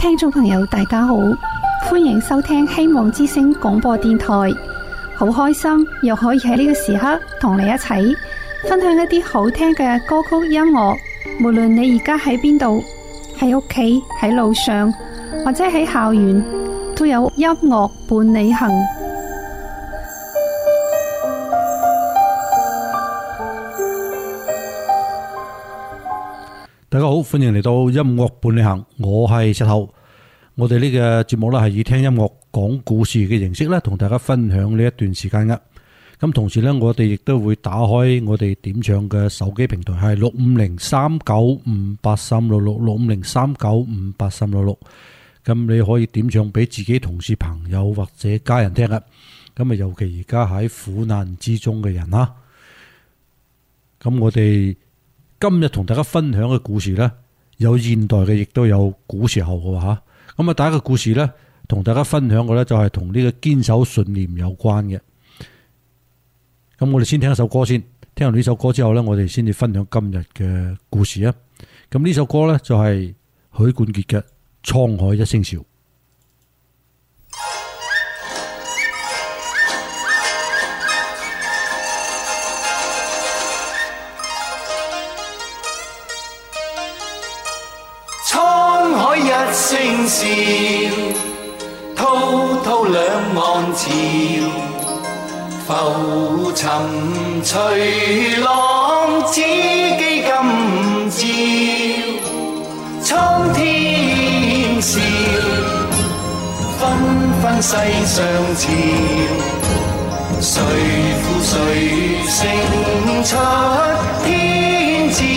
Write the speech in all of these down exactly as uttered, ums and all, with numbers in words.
聽眾朋友大家好，歡迎收聽希望之聲廣播電台。好開心又可以喺呢個時刻同你一齊分享一啲好聽嘅歌曲音樂。無論你而家喺邊度，喺屋企、喺路上或者喺校園，都有音樂伴你行。 大家好，歡迎嚟到音樂伴你行，我係石頭。我哋呢個節目咧係以聽音樂講故事嘅形式咧，同大家分享呢一段時間噶。咁同時咧，我哋亦都會打開我哋點唱嘅手機平台，係六五零三九五八三六六六五零三九五八三六六。咁你可以點唱俾自己同事、朋友或者家人聽啊。咁啊，尤其而家喺苦難之中嘅人啦。咁我哋今日同大家分享嘅故事呢，有現代嘅，亦都有古時候嘅吓。咁啊，第一個故事呢，同大家分享嘅呢，就係同呢個堅守信念有關嘅。咁我哋先聽一首歌先，聽完呢首歌之後呢，我哋先至分享今日嘅故事啊。咁呢首歌呢，就係許冠傑嘅《滄海一聲笑》。 一聲笑，滔滔兩岸潮，浮沉隨浪，只記今朝。蒼天笑，紛紛世上潮，誰負誰勝出天知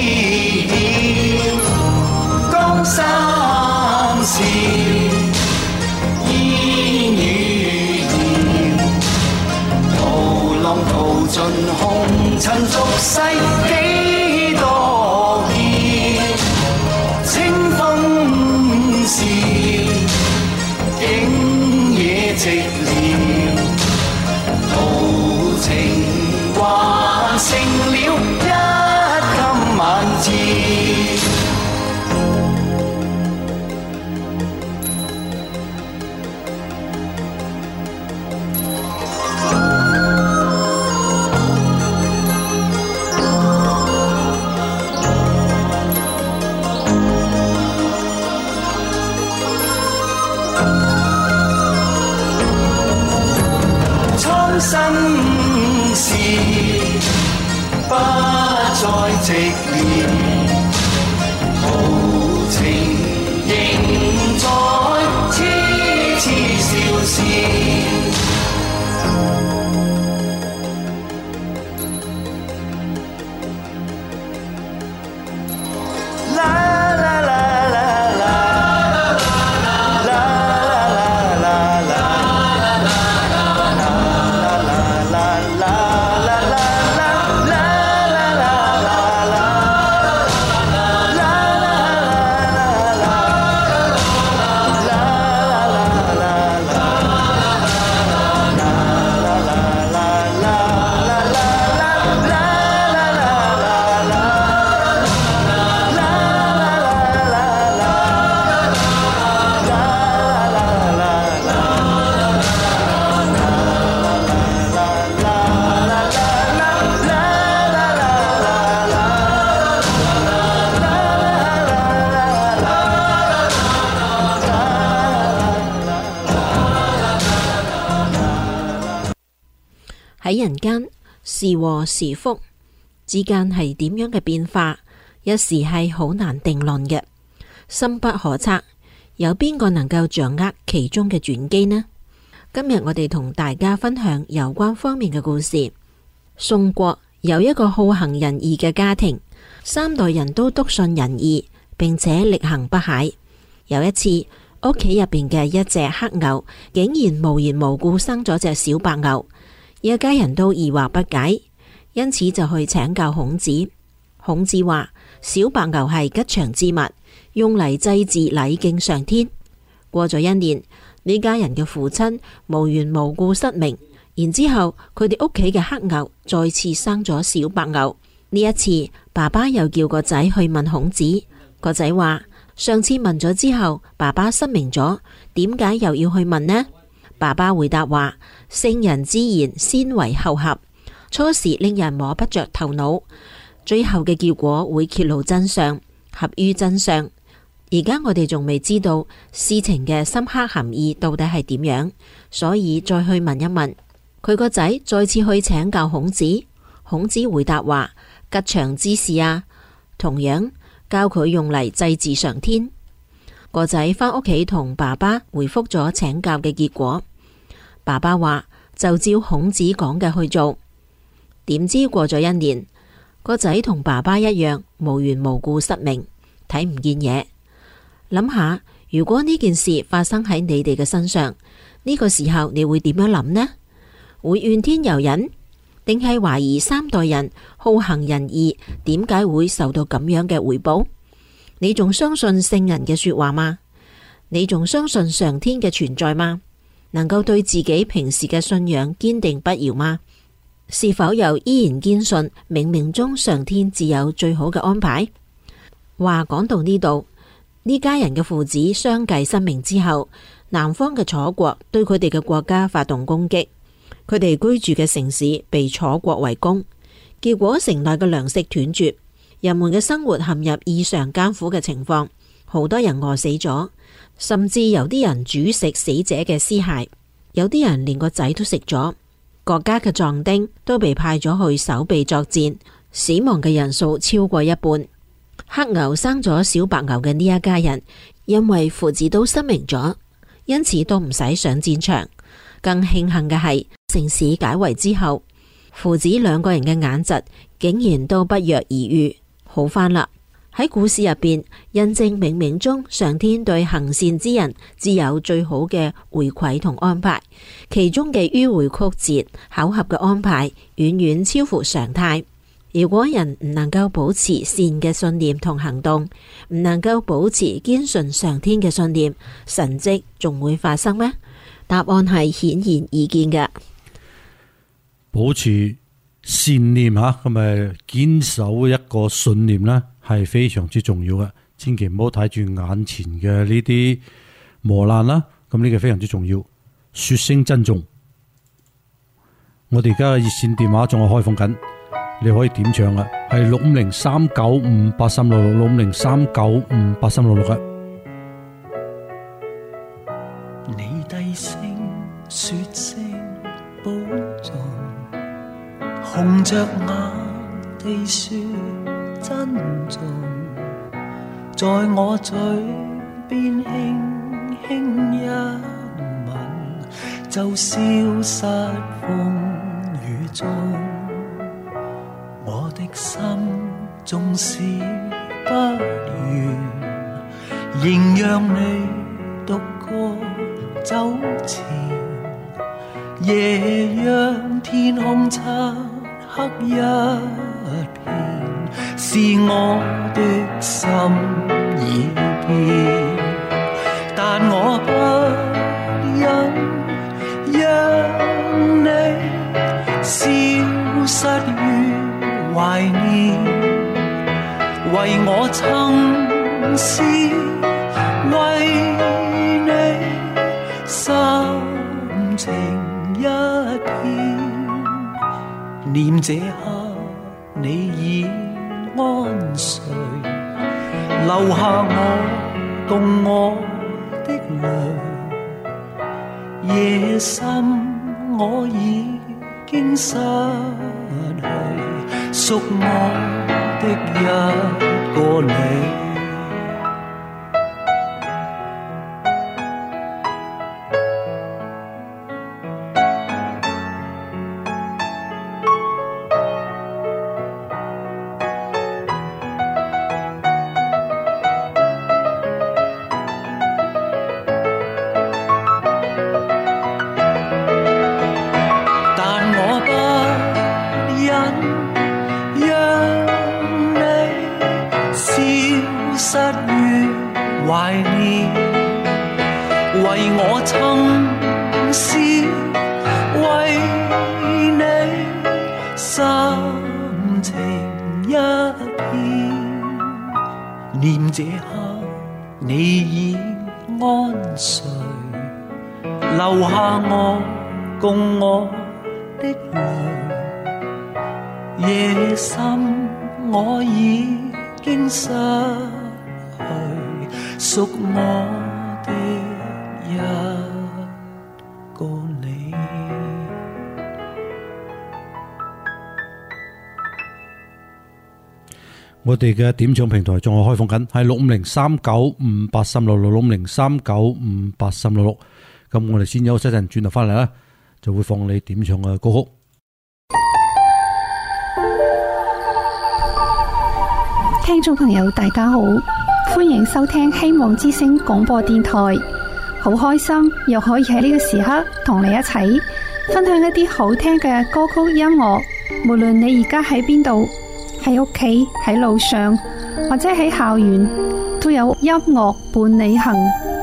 曉。江山笑，煙雨遙，濤浪淘盡紅塵俗世幾多嬌。清風笑，景野寂寥，豪情還剩了一襟晚照。生事不再寂寥，豪情仍在痴痴笑笑。 喺人間是禍是福之間係點樣嘅變化，有時係好難定論嘅，深不可測。有邊個能夠掌握其中嘅轉機呢？今日我哋同大家分享有關方面嘅故事。宋國有一個好行仁義嘅家庭，三代人都篤信仁義，並且力行不懈。有一次，屋企入邊嘅一隻黑牛竟然無緣無故生咗隻小白牛。一家人都疑惑不解，因此就去請教孔子。孔子話：小白牛係吉祥之物，用嚟祭祀禮敬上天。過咗一年，呢家人嘅父親無緣無故失明，然之後佢哋屋企嘅黑牛再次生咗小白牛。呢一次，爸爸又叫個仔去問孔子，個仔話： 上次問咗之後，爸爸失明咗，點解又要去問呢？爸爸回答話：聖人之言先為後合，初時令人摸不着頭腦，最後嘅結果會揭露真相，合於真相。而家我哋仲未知道事情嘅深刻含義到底係點樣，所以再去問一問。佢個仔再次去請教孔子，孔子回答話：吉祥之事啊，同樣教佢用嚟祭祀上天。個仔返屋企同爸爸回覆咗請教嘅結果，爸爸話就照孔子講嘅去做。點知過咗一年，個仔同爸爸一樣無緣無故失明，睇唔見嘢。諗下，如果呢件事發生喺你哋嘅身上，呢個時候你會點樣諗呢？會怨天尤人，定係懷疑三代人好行仁義，點解會受到咁樣嘅回報？你仲相信聖人嘅說話嗎？你仲相信上天嘅存在嗎？能夠對自己平時嘅信仰堅定不搖嗎？是否又依然堅信冥冥中上天自有最好嘅安排？話講到呢度，呢家人嘅父子相繼失明之後，南方嘅楚國對佢哋嘅國家發動攻擊，佢哋居住嘅城市被楚國圍攻，結果城內嘅糧食斷絕，人們嘅生活陷入異常艱苦嘅情況，好多人餓死咗，甚至有啲人煮食死者嘅屍骸，有啲人連個仔都食咗。國家嘅壯丁都被派咗去守備作戰，死亡嘅人數超過一半。黑牛生咗小白牛嘅呢一家人，因為父子都失明咗，因此都唔使上戰場。更慶幸嘅係，城市解圍之後，父子兩個人嘅眼疾竟然都不藥而愈，好返啦。喺故事入邊，印證冥冥中上天對行善之人自有最好嘅回饋同安排，其中嘅迂迴曲折、巧合嘅安排，遠遠超乎常態。如果人唔能夠保持善嘅信念同行動，唔能夠保持堅信上天嘅信念，神蹟仲會發生咩？答案係顯然易見嘅。 保持善念吓，咁咪堅守一個信念啦，係非常之重要嘅。千祈唔好睇住眼前嘅呢啲磨難啦，咁呢個非常之重要。說聲珍重。我哋而家嘅熱線電話仲係開放緊。你可以點唱啊？係六五零三九五八三六六，六五零三九五八三六六啊！ 你低聲說聲保重，紅着眼地說珍重，在我嘴邊輕輕一吻，就消失風雨中。我的心縱是不願，仍讓你獨個走前，夜讓天空漆黑一片，是我的心已變，但我不忍讓你消失於懷念，為我曾是為你心情一片，念這刻你已安睡，留下我共我的淚，夜深我已經失去屬我的一個你。 你已安睡，留下我共我的淚。夜深我已經失去屬我的一個你。 我哋嘅點唱平台仲係開放緊，係六五零三九五八三六六六五零三九五八三六六。咁我哋先休息一陣，轉頭翻嚟啦，就會放你點唱嘅歌曲。 聽眾朋友大家好，歡迎收聽希望之聲廣播電台，好開心又可以喺呢個時刻同你一齊分享一啲好聽嘅歌曲音樂。無論你而家喺邊度，喺屋企、喺路上或者喺校園，都有音樂伴你行。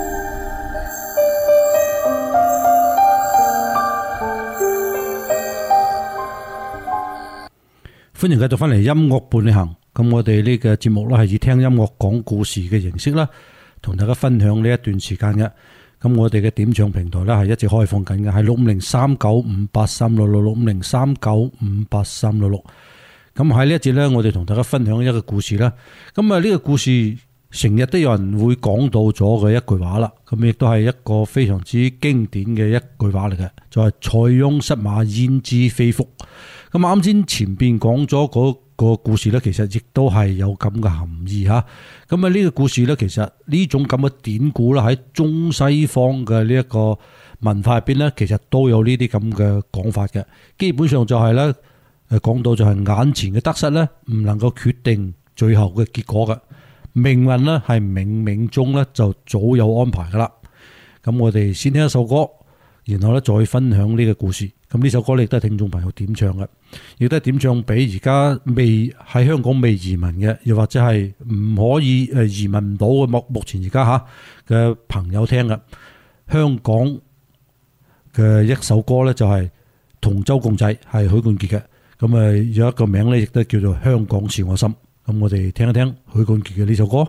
歡迎繼續翻嚟音樂伴你行。咁我哋呢個節目咧係以聽音樂講故事嘅形式啦，同大家分享呢一段時間嘅。咁我哋嘅點唱平台咧係一直開放緊嘅，係六五零三九五八三六六六五零三九五八三六六。咁喺呢一節咧，我哋同大家分享一個故事啦。咁啊，呢個故事成日都有人會講到咗嘅一句話啦。咁亦都係一個非常之經典嘅一句話嚟嘅，就係塞翁失馬焉知非福。咁啱先前邊講咗嗰個故事咧，其實亦都係有咁嘅含義吓。咁啊，呢個故事咧，其實呢種咁嘅典故啦，喺中西方嘅呢一個文化入邊咧，其實都有呢啲咁嘅講法嘅。基本上就係咧。誒，講到就係眼前嘅得失咧，唔能夠決定最後嘅結果嘅，命運咧係冥冥中咧就早有安排噶啦。咁我哋先聽一首歌，然後咧再分享呢個故事。咁呢首歌亦都係聽眾朋友點唱嘅，亦都係點唱俾而家未喺香港未移民嘅，又或者係唔可以誒移民唔到嘅目目前而家吓嘅朋友聽嘅。香港嘅一首歌咧就係《同舟共濟》，係許冠傑嘅。咁啊，有一個名咧，亦都叫做《香港是我心》。咁我哋聽一聽許冠傑嘅呢首歌。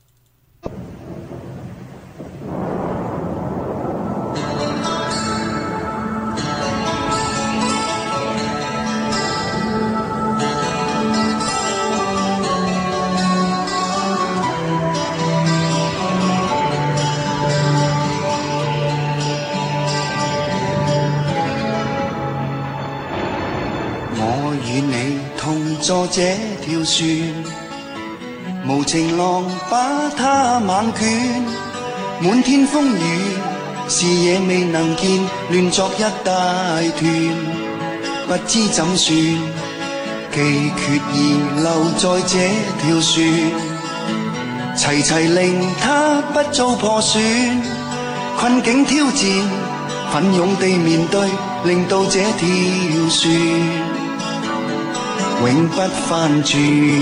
坐這條船，無情浪把它猛捲，滿天風雨，視野未能見，亂作一大團，不知怎算，既決意留在這條船，齊齊令它不遭破損，困境挑戰，奮勇地面對，令到這條船永不翻轉。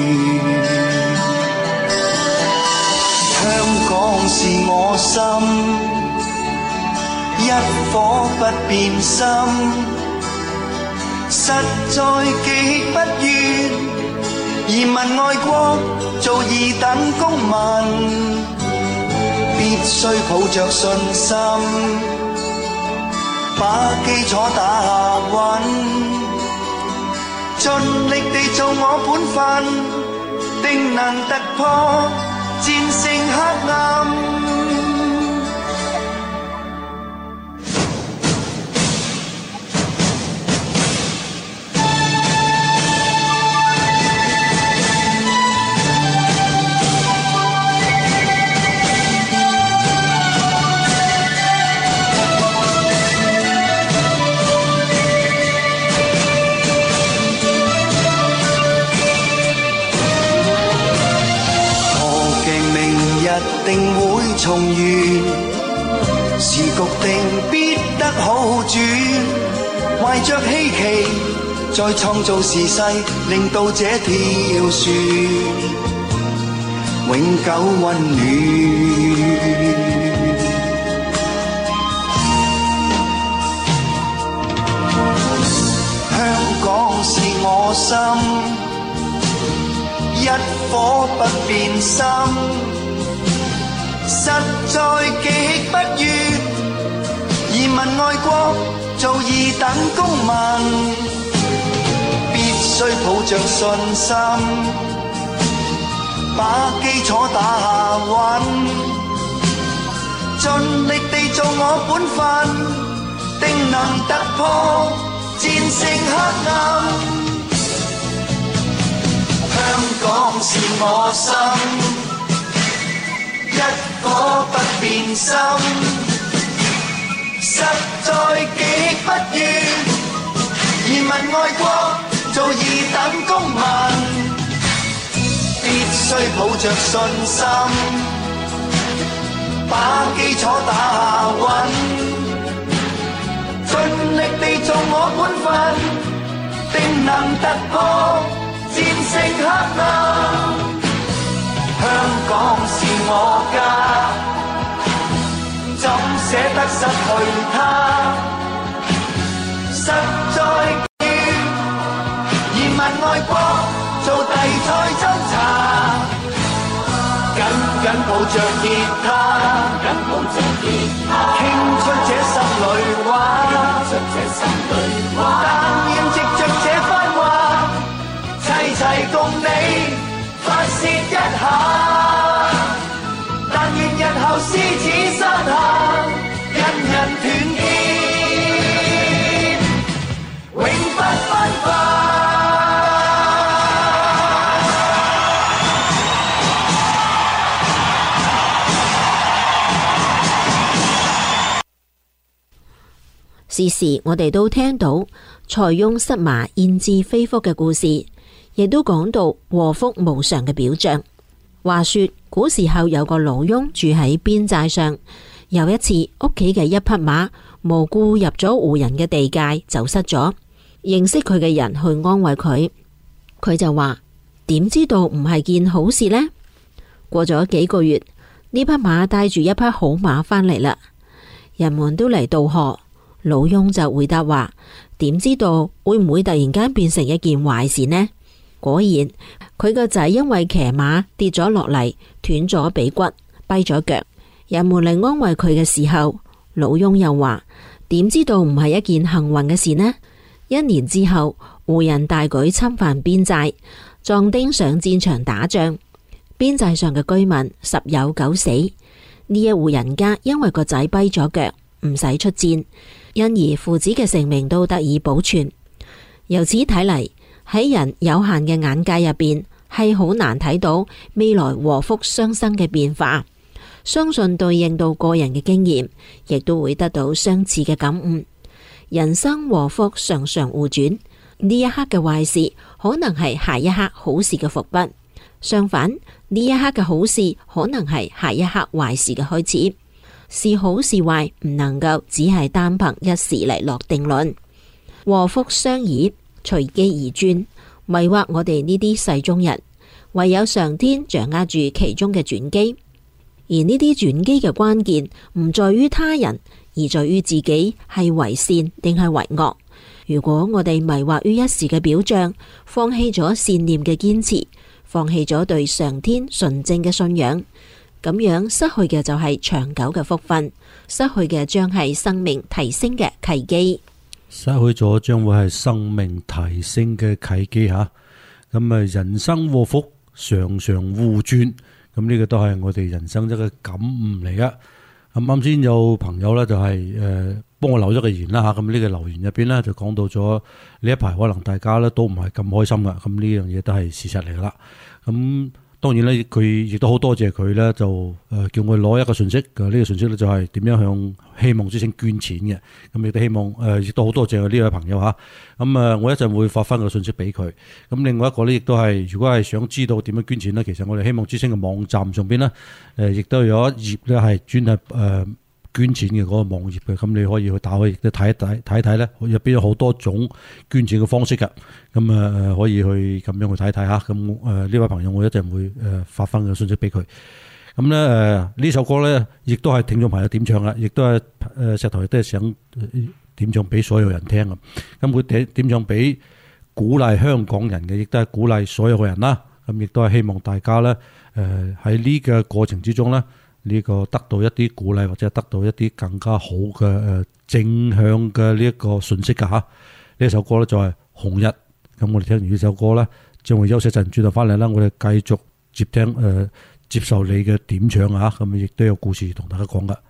香港是我心，一顆不變心，實在極不願移民外國做二等公民，必須抱着信心，把基礎打穩，盡力地做我本分，定能突破戰勝黑暗。定會重圓，時局定必得好轉，懷着希冀再創造時勢，令到這條船永久溫暖。香港是我心，一顆不變心， 實在極不願移民外國做二等公民，必須抱着信心，把基礎打穩，盡力地做我本分，定能突破戰勝黑暗。香港是我心，一顆不變心，實在極不願移民外國做二等公民，必須抱着信心，把基礎打穩，盡力地做我本分，定能突破戰勝黑暗。香港是我家，怎捨得失去它？實在要移民外國做地菜斟茶，緊緊抱着吉他，緊抱着吉他，傾出這心裏話，傾出這心裏話，但願藉着這番話，齊齊共你發洩一下，但願日後獅子山下，人人團結，永不分化。 時時我哋都聽到塞翁失馬焉知非福嘅故事，亦都講到禍福無常嘅表象。話說古時候有個老翁住喺邊寨上，有一次屋企嘅一匹馬無故入咗戶人嘅地界走失咗，認識佢嘅人去安慰佢，佢就話點知道唔係件好事呢？過咗幾個月，呢匹馬帶住一匹好馬返嚟啦，人們都嚟道賀。老翁就回答話：點知道會唔會突然間變成一件壞事呢？果然，佢個仔因為騎馬跌咗落嚟，斷咗髀骨，跛咗腳。人們嚟安慰佢嘅時候，老翁又話：點知道唔係一件幸運嘅事呢？一年之後，胡人大舉侵犯邊寨，壯丁上戰場打仗，邊寨上嘅居民十有九死。呢一戶人家因為個仔跛咗腳，唔使出戰。因而父子嘅性命都得以保存。由此睇嚟，喺人有限嘅眼界入邊，係好難睇到未來禍福相生嘅變化。相信對應到個人嘅經驗，亦都會得到相似嘅感悟。人生禍福常常互轉，呢一刻嘅壞事可能係下一刻好事嘅伏筆，相反，呢一刻嘅好事可能係下一刻壞事嘅開始。是好是壞，唔能夠只係單憑一時嚟落定論。禍福相倚，隨機而轉，迷惑我哋呢啲世中人。唯有上天掌握住其中嘅轉機，而呢啲轉機嘅關鍵唔在於他人，而在於自己係為善定係為惡。如果我哋迷惑於一時嘅表象，放棄咗善念嘅堅持，放棄咗對上天純正嘅信仰，咁樣失去嘅就係長久嘅福分，失去嘅將係生命提升嘅契機。 失去咗將會係生命提升嘅契機吓。咁啊，人生禍福常常互轉，咁呢個都係我哋人生一個感悟嚟噶。咁啱先有朋友咧就係誒幫我留咗個言啦吓，咁呢個留言入邊咧就講到咗呢一排可能大家咧都唔係咁開心噶，咁呢樣嘢都係事實嚟噶啦。咁當然咧，佢亦都好多謝佢咧，就誒叫我攞一個信息，呢個信息咧就係點樣向希望之星捐錢嘅。咁亦都希望誒，亦都好多謝呢位朋友吓。咁啊，我一陣會發翻個信息俾佢。咁另外一個咧，亦都係如果係想知道點樣捐錢咧，其實我哋希望之星嘅網站上邊咧，誒亦都有一頁咧係專係誒捐錢嘅嗰個網頁嘅。咁你可以去打開，亦都睇一睇睇一睇咧，入邊有好多種捐錢嘅方式噶。咁啊，可以去咁樣去睇睇吓。咁誒呢位朋友，我一陣會誒發翻個信息俾佢。咁咧誒呢首歌咧，亦都係聽眾朋友點唱啦，亦都係誒石頭亦都係想點唱俾所有人聽啊。咁佢點點唱俾鼓勵香港人嘅，亦都係鼓勵所有嘅人啦。咁亦都係希望大家咧誒喺呢個過程之中咧， 呢個得到一啲鼓勵，或者得到一啲更加好嘅誒正向嘅呢一個信息㗎嚇。呢首歌咧就係紅日。咁我哋聽完呢首歌咧，將會休息一陣，轉頭翻嚟啦，我哋繼續接聽誒、呃、接受你嘅點唱啊！咁亦都有故事同大家講噶。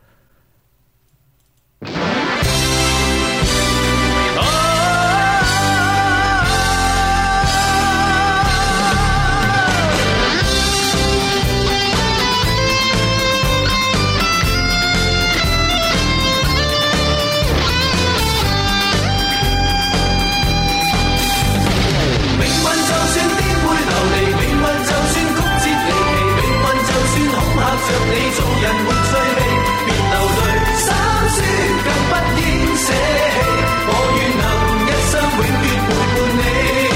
着你做人沒趣味，別流淚，心酸更不應捨棄。我願能一生永遠陪伴你。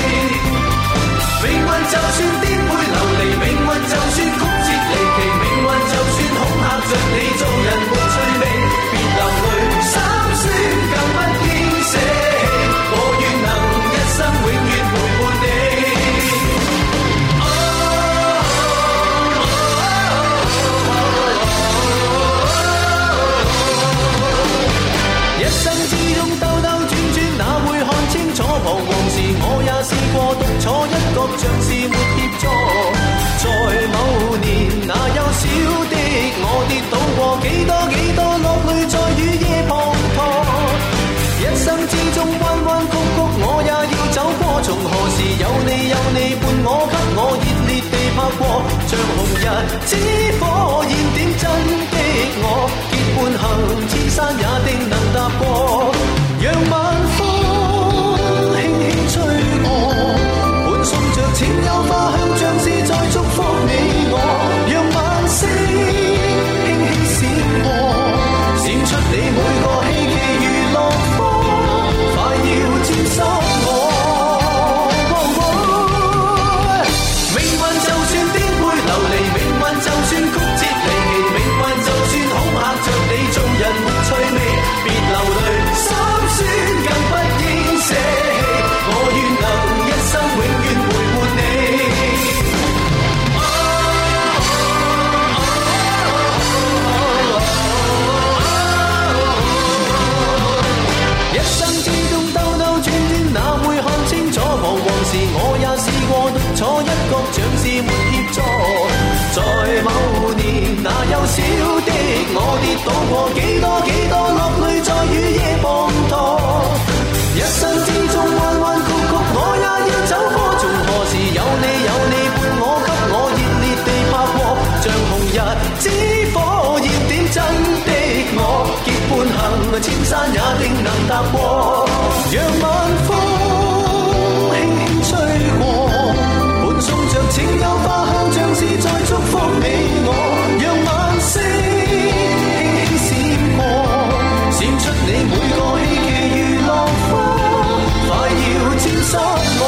命運就算顛沛流離，命運就算曲折離奇，命運就算恐嚇着你做人沒趣味，別流淚，心酸更不應捨棄。我願能一生永遠陪伴你。彷徨時我也試過獨坐一角，像是沒協助。在某年那幼小的我跌倒過幾多幾多，落淚在雨夜滂沱。一生之中彎彎曲曲我也要走過，從何時有你有你伴我，給我熱烈地拍過，像紅日之火焰點真的我，結伴行千山也定能踏過，讓晚風吹過，伴送着清幽花香，像是在祝福你我。讓晚星輕輕閃過，閃出你每個希冀如落花，快要沾濕我。命運就算顛沛流離，命運就算曲折離奇，命運就算恐嚇着你做人沒趣味，別流淚，心酸更不應捨。我願能一生永遠陪伴你。一生之中兜兜轉轉，哪會看清楚？彷徨時我也試過獨坐一角，像是沒協助。在某年那幼小的我跌倒過幾多幾多，落淚在雨夜滂沱。一生之中彎彎曲曲我也要走過，從何時有你有你伴我，給我熱烈地拍過，像紅日之火焰點真的我，結伴行千山也定能踏過，讓晚風輕輕吹過，伴送着清幽花香，像是在祝福你我，讓晚星輕輕閃過，閃出你每個希冀如落花，快要沾濕我。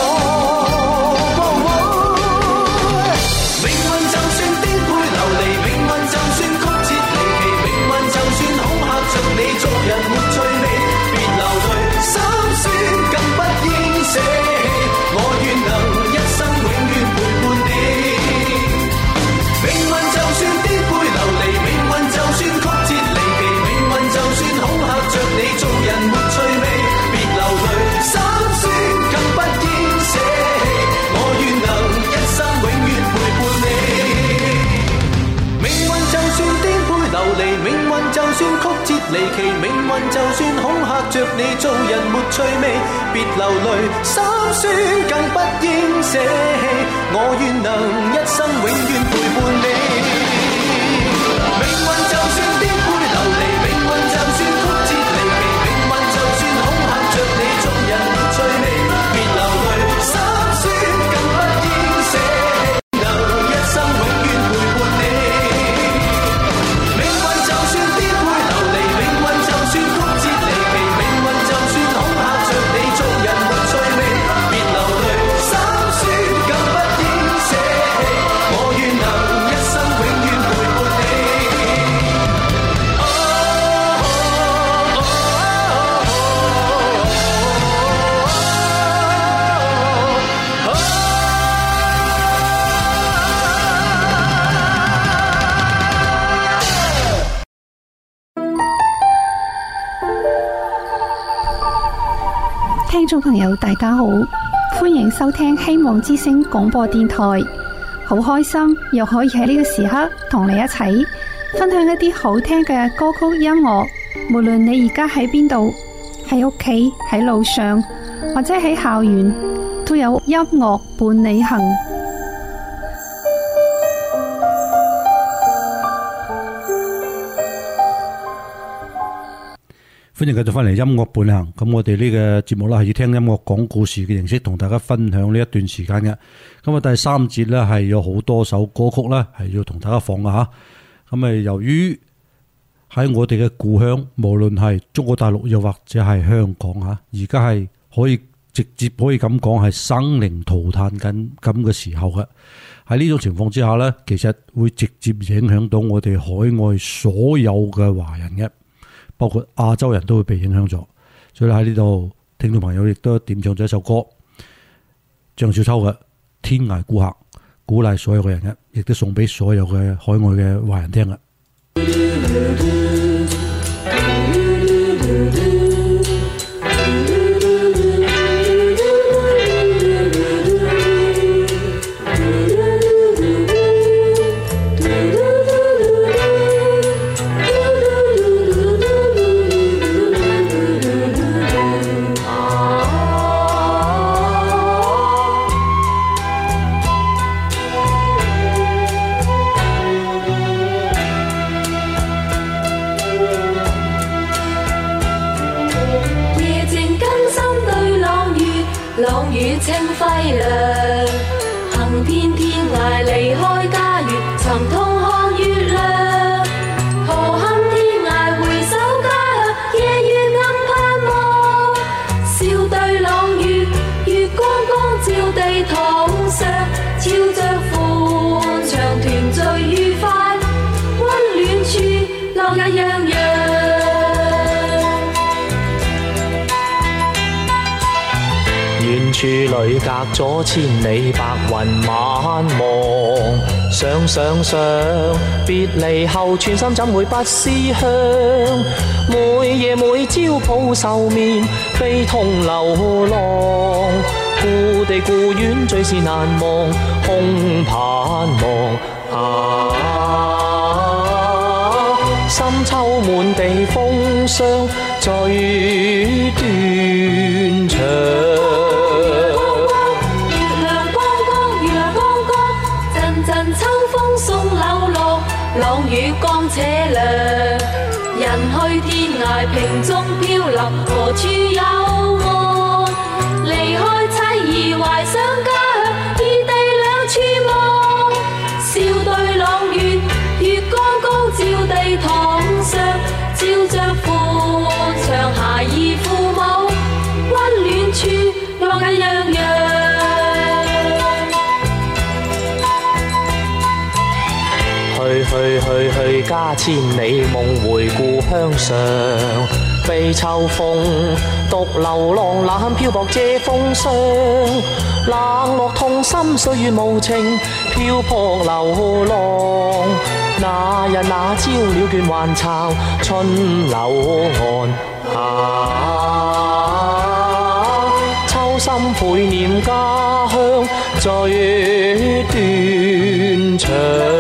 命運就算顛沛流離，命運就算曲折離奇，命運就算恐嚇着你做人沒趣味，別流淚，心酸更不應捨棄。我願能一生永遠陪伴你。命運就算顛沛流離，命運就算曲折離奇，命運就算恐嚇着你做人沒趣味，別流淚，心酸更不應捨棄。我願能一生永遠陪伴你。命運就算顛沛流離，命運就算曲折離奇，命運就算恐嚇着你做人沒趣味，別流淚，心酸更不應捨棄。我願能一生永遠陪伴你。命運就算顛沛流離，命運就算曲折離奇，命運就算恐嚇着你做人沒趣味，別流淚，心酸更不應捨棄。能一生永遠陪伴你。命運就算顛沛流離，命運就算曲折離奇，命運就算恐嚇着你做人沒趣味，別流淚，心酸更不應捨棄。我願能眾朋友大家好，歡迎收聽希望之聲廣播電台。好開心又可以喺呢個時刻同你一齊分享一啲好聽嘅歌曲音樂。無論你而家喺邊度，喺屋企、喺路上或者喺校園，都有音樂伴你行。 歡迎繼續翻嚟音樂伴你行。咁我哋呢個節目咧係以聽音樂講故事嘅形式同大家分享呢一段時間嘅。咁啊第三節咧係有好多首歌曲咧係要同大家放嘅吓。咁啊由於喺我哋嘅故鄉，無論係中國大陸又或者係香港吓，而家係可以直接可以咁講係生靈塗炭緊咁嘅時候嘅。喺呢種情況之下咧，其實會直接影響到我哋海外所有嘅華人嘅。包括亞洲人都會被影響咗，所以喺呢度聽眾朋友亦都點唱咗一首歌，張小秋嘅《天涯顧客》，鼓勵所有嘅人嘅，亦都送俾所有嘅海外嘅華人聽嘅。 朗月清輝亮，行遍天涯離開家園，尋痛看月亮。何堪天涯回首家鄉，夜月暗盼望。笑對朗月，月光光照地堂上，照着歡暢團聚愉快，溫暖處樂也洋洋。 遠處裏隔咗千里，白雲晚望，想想想，別離後寸心怎會不思鄉？每夜每朝抱愁眠，悲痛流浪，故地故園最是難忘，空盼望啊！深秋滿地風霜，最斷腸。朗月光且亮，人去天涯瓶中漂流，何處有岸？離開妻兒懷想家鄉，異地兩處望。笑對朗月，月光高照地堂上，照着歡暢孩兒父母，溫暖處樂也洋洋。去去去去家千里，夢回故鄉上。悲秋風，獨流浪，冷漂泊借風霜。冷落痛心，歲月無情，漂泊流浪。那日那朝鳥倦還巢，春柳岸啊！秋心倍念家鄉，最斷腸。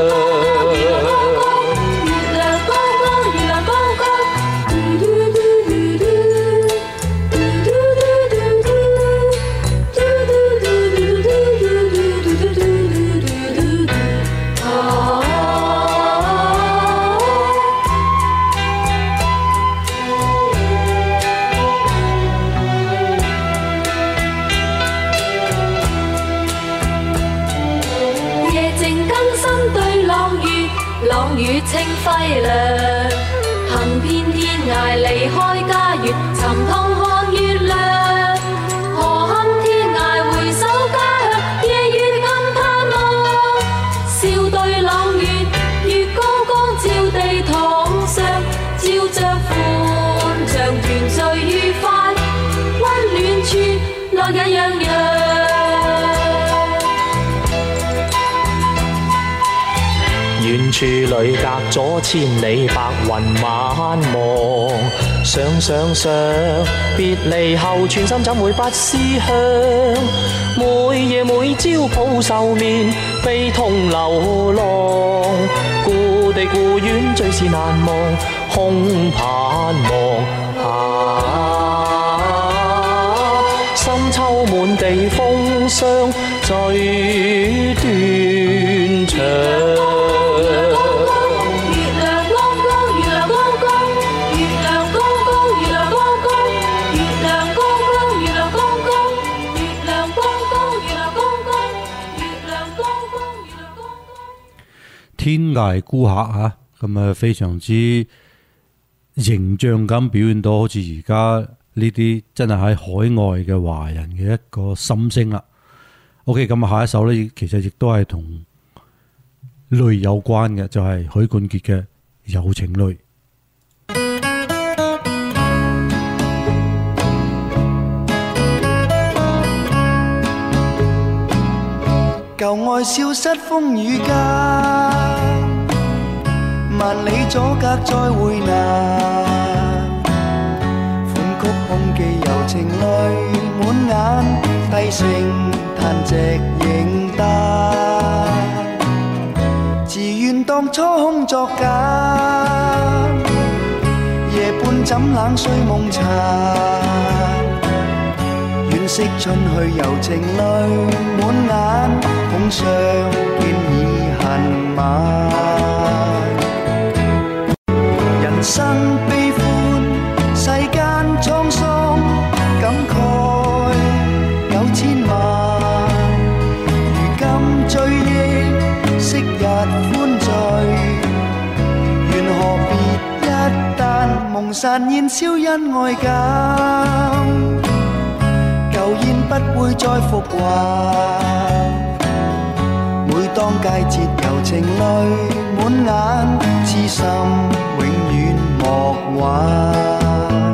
朗月清輝亮，行遍天涯離開家園，尋痛看月亮。何堪天涯回首家鄉，夜月暗盼望。笑對朗月，月光光照地堂上，照着歡暢團聚愉快，溫暖處樂也洋洋。遠處處裏隔咗千里，白雲晚望。想想想，別離後全心怎會不思鄉？每夜每朝抱愁眠，悲痛流浪。故地故園最是難忘，空盼望。啊，深秋滿地風霜，最斷腸。 天涯孤客嚇，咁啊非常之形象咁表現到好似而家呢啲真係喺海外嘅華人嘅一個心聲啦。OK， 咁啊下一首咧，其實亦都係同淚有關嘅，就係許冠傑嘅《有情淚》。 舊愛消失風雨間，萬里阻隔再會難。款曲空記柔情淚滿眼，低聲嘆夕影單。自願當初空作假，夜半枕冷睡夢殘。惋惜春去柔情淚滿眼，碰上見已恨晚。人生悲歡，世間滄桑，感慨有千萬。如今追憶昔日歡聚，緣何別一旦夢散煙消因愛減。舊煙不會再復還，每當佳節柔情淚滿眼，痴心永遠莫挽。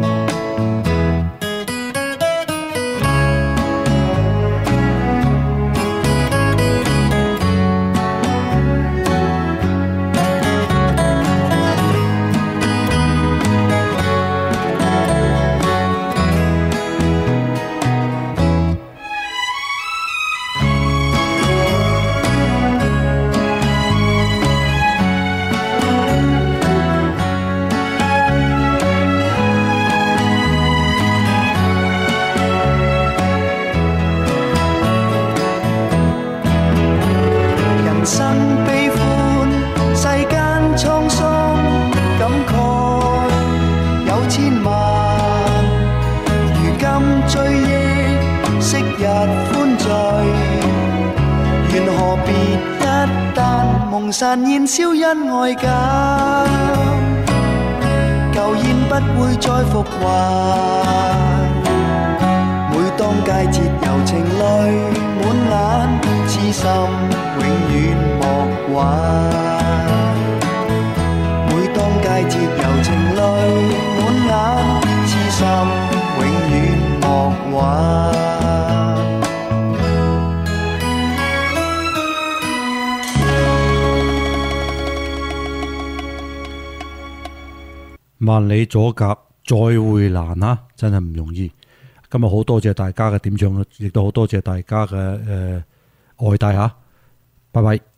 散煙消因愛減，舊煙不會再復還。每當佳節柔情淚滿眼，痴心永遠莫挽。每當佳節柔情淚滿眼，痴心永遠莫挽。 萬里阻隔再會難啊，真係唔容易。今日好多謝大家嘅點唱，亦都好多謝大家嘅誒愛戴吓，拜拜。